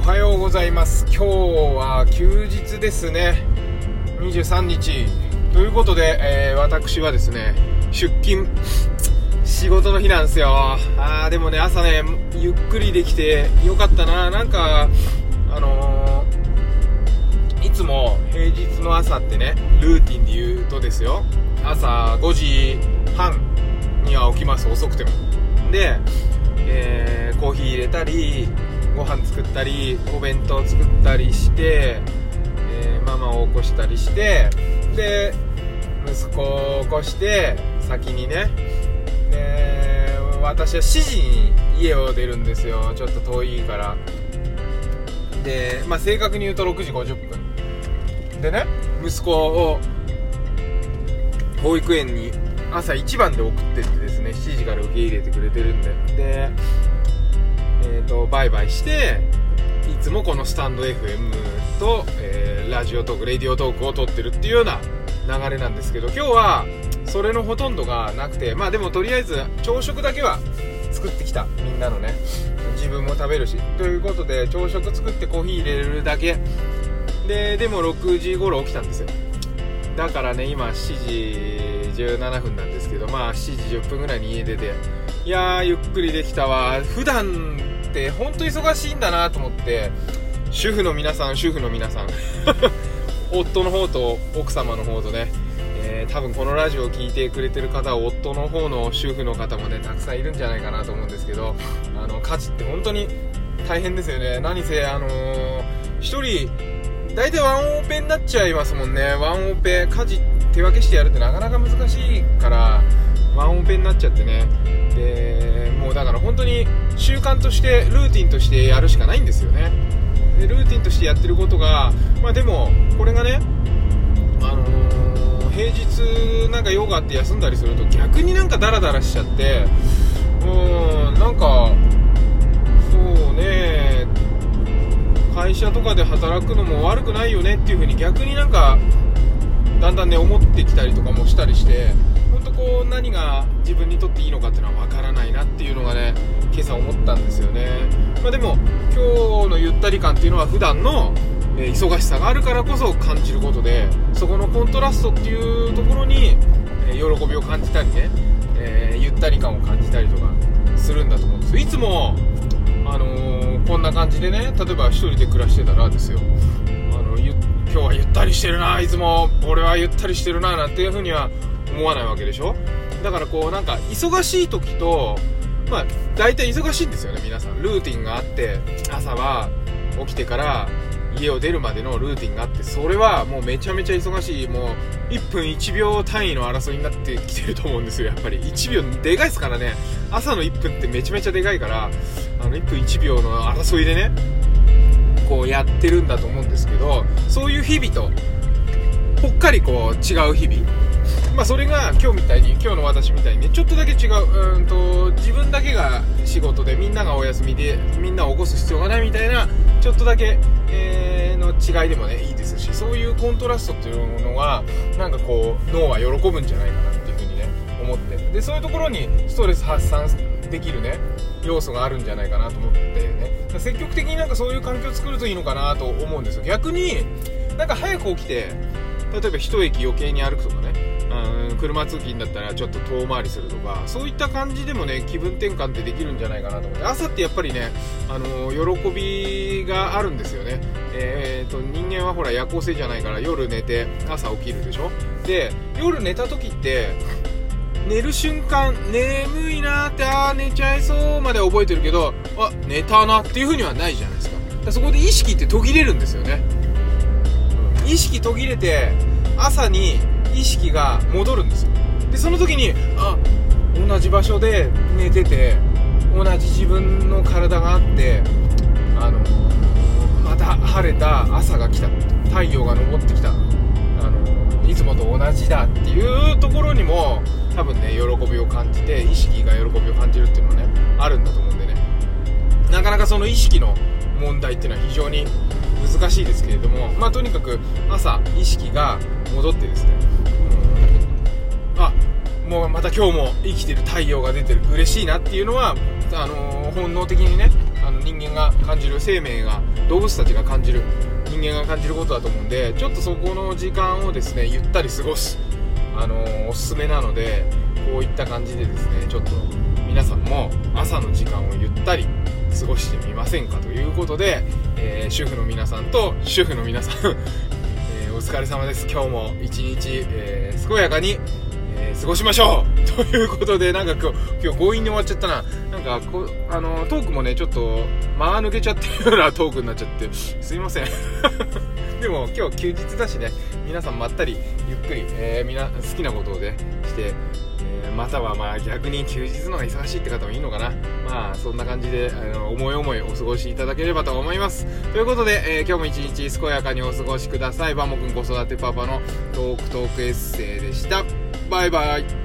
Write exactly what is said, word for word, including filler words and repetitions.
はようございます。今日は休日ですね。にじゅうさんにちということで、えー、私はですね出勤仕事の日なんですよ。あーでもね朝ねゆっくりできてよかったな。なんかあのー、いつも平日の朝ってねルーティンで言うとですよ、朝ごじはんには起きます。遅くてもで、えー、コーヒー入れたりご飯作ったりお弁当作ったりして、えー、ママを起こしたりしてで息子を起こして先にねで私はしちじに家を出るんですよ。ちょっと遠いからで、まあ、正確に言うとろくじごじゅっぷんでね息子を保育園に朝一番で送ってってですねしちじから受け入れてくれてるんででえー、とバイバイしていつもこのスタンド エフエム と、えー、ラジオトークレディオトークを撮ってるっていうような流れなんですけど、今日はそれのほとんどがなくて、まあでもとりあえず朝食だけは作ってきた。みんなのね自分も食べるしということで朝食作ってコーヒー入れるだけで、でもろくじ頃起きたんですよ。だからね今しちじじゅうななふんなんですけど、まあしちじじゅっぷんぐらいに家出て、いやーゆっくりできたわ。普段って本当忙しいんだなと思って、主婦の皆さん主婦の皆さん夫の方と奥様の方とね、えー、多分このラジオを聞いてくれてる方は夫の方の主婦の方もねたくさんいるんじゃないかなと思うんですけど、あの家事って本当に大変ですよね。何せあのー、一人大体ワンオペになっちゃいますもんね。ワンオペ家事手分けしてやるってなかなか難しいからワンオペになっちゃってね。でもうだから本当に習慣としてルーティンとしてやるしかないんですよね。でルーティンとしてやってることがまあでもこれがねあのー、平日なんか用があって休んだりすると逆になんかダラダラしちゃって、うーんなんかそうね会社とかで働くのも悪くないよねっていう風に逆になんかだんだんね思ってきたりとかもしたりして、本当こう何が自分にとっていいのかっていうのはわからないなっていうのがね今朝思ったんですよね。まあ、でも今日のゆったり感っていうのは普段の、えー、忙しさがあるからこそ感じることで、そこのコントラストっていうところに、えー、喜びを感じたりね、えー、ゆったり感を感じたりとかするんだと思うんですよ。いつもあのー、こんな感じでね例えば一人で暮らしてたらですよ、あのゆ今日はゆったりしてるな、いつも俺はゆったりしてるななんていう風には思わないわけでしょ。だからこうなんか忙しい時とまあ大体忙しいんですよね。皆さんルーティンがあって、朝は起きてから家を出るまでのルーティンがあって、それはもうめちゃめちゃ忙しい、もういっぷんいちびょう単位の争いになってきてると思うんですよ。やっぱりいちびょうでかいですからね。朝のいっぷんってめちゃめちゃでかいから、あのいっぷんいちびょうの争いでねこうやってるんだと思うんですけど、そういう日々とぽっかりこう違う日々、まあそれが今日みたいに今日の私みたいにねちょっとだけ違う、うーんと自分だけが仕事でみんながお休みでみんなを起こす必要がないみたいなちょっとだけ、えー、の違いでもねいいですし、そういうコントラストっていうのがなんかこう脳は喜ぶんじゃないかなっていうふうにね思って、でそういうところにストレス発散できるね要素があるんじゃないかなと思ってね、積極的になんかそういう環境を作るといいのかなと思うんですよ。逆になんか早く起きて例えば一駅余計に歩くとかね、うん車通勤だったらちょっと遠回りするとか、そういった感じでもね気分転換ってできるんじゃないかなと思って、朝ってやっぱりね、あのー、喜びがあるんですよね。えー、と人間はほら夜行性じゃないから夜寝て朝起きるでしょ。で夜寝た時って寝る瞬間眠いなーってあー寝ちゃいそうまで覚えてるけど、あ寝たなっていう風にはないじゃないですか。だからそこで意識って途切れるんですよね。意識途切れて朝に意識が戻るんですよ。でその時にあ同じ場所で寝てて同じ自分の体があって、あのー、また晴れた朝が来た、太陽が昇ってきた、あのー、いつもと同じだっていうところにも多分ね喜びを感じて意識が喜びを感じるっていうのはねあるんだと思うんでね、なかなかその意識の問題っていうのは非常に難しいですけれども、まあとにかく朝意識が戻ってですね、うん、あもうまた今日も生きてる太陽が出てる嬉しいなっていうのはあのー、本能的にねあの人間が感じる、生命が、動物たちが感じる、人間が感じることだと思うんで、ちょっとそこの時間をですねゆったり過ごす、あのー、おすすめなので、こういった感じでですねちょっと皆さんも朝の時間をゆったり過ごしてみませんかということで、えー、主婦の皆さんと主婦の皆さん、えー、お疲れ様です。今日も一日、えー、健やかに、えー、過ごしましょうということで、なんか今日今日強引に終わっちゃったな。なんかこあのトークもねちょっと間が抜けちゃってるようなトークになっちゃってすいませんでも今日休日だしね、皆さんまったりゆっくり、えー、みんな好きなことをねして、えー、またはまあ逆に休日の方が忙しいって方もいいのかな。まあそんな感じであの思い思いお過ごしいただければと思います。ということで、えー、今日も一日健やかにお過ごしください。バモくん子育てパパのトークトークエッセイでした。バイバイ。